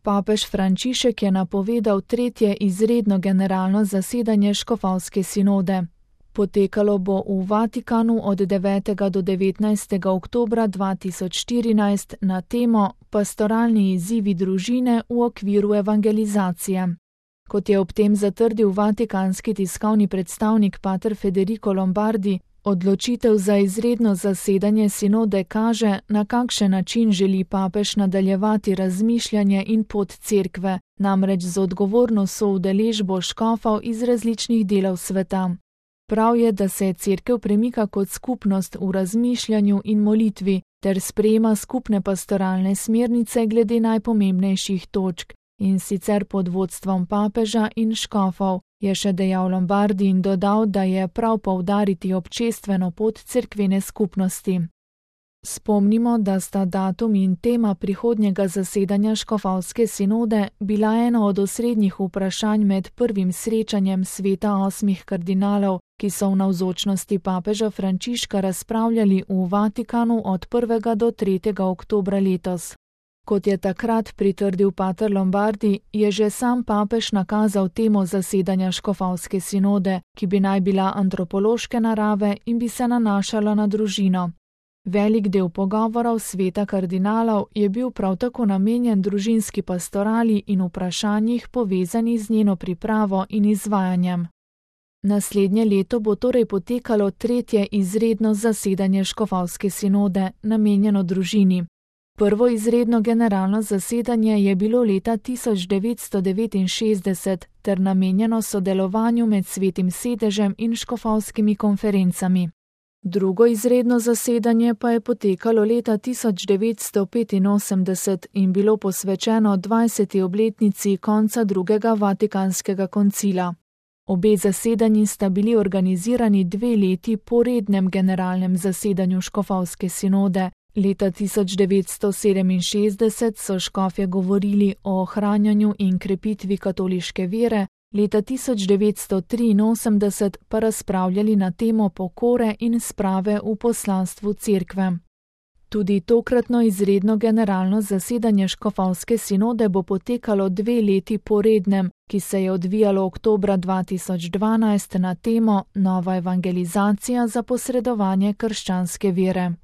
Papež Frančišek je napovedal tretje izredno generalno zasedanje škofovske sinode. Potekalo bo v Vatikanu od 9. do 19. oktobra 2014 na temo Pastoralni izzivi družine v okviru evangelizacije. Kot je ob tem zatrdil vatikanski tiskovni predstavnik pater Federico Lombardi, odločitev za izredno zasedanje sinode kaže, na kakšen način želi papež nadaljevati razmišljanje in pot cerkve, namreč z odgovorno soudeležbo škofov iz različnih delov sveta. Prav je, da se cerkev premika kot skupnost v razmišljanju in molitvi, ter sprejema skupne pastoralne smernice glede najpomembnejših točk, in sicer pod vodstvom papeža in škofov, je še dejal Lombardi in dodal, da je prav poudariti občestveno pot cerkvene skupnosti. Spomnimo, da sta datum in tema prihodnjega zasedanja škofovske sinode bila eno od osrednjih vprašanj med prvim srečanjem sveta 8 kardinalov, ki so v navzočnosti papeža Frančiška razpravljali v Vatikanu od 1. do 3. oktobra letos. Kot je takrat pritrdil pater Lombardi, je že sam papež nakazal temo zasedanja škofovske sinode, ki bi naj bila antropološke narave in bi se nanašala na družino. Velik del pogovorov sveta kardinalov je bil prav tako namenjen družinski pastorali in vprašanjih povezanih z njeno pripravo in izvajanjem. Naslednje leto bo torej potekalo tretje izredno zasedanje škofovske sinode, namenjeno družini. Prvo izredno generalno zasedanje je bilo leta 1969 ter namenjeno sodelovanju med Svetim sedežem in škofovskimi konferencami. Drugo izredno zasedanje pa je potekalo leta 1985 in bilo posvečeno 20. obletnici konca drugega vatikanskega koncila. Obe zasedanji sta bili organizirani 2 leti po rednem generalnem zasedanju škofovske sinode. Leta 1967 so škofje govorili o ohranjanju in krepitvi katoliške vere, leta 1983 pa razpravljali na temo pokore in sprave v poslanstvu cerkve. Tudi tokratno izredno generalno zasedanje škofovske sinode bo potekalo 2 leti po rednem, ki se je odvijalo oktobra 2012 na temo Nova evangelizacija za posredovanje krščanske vere.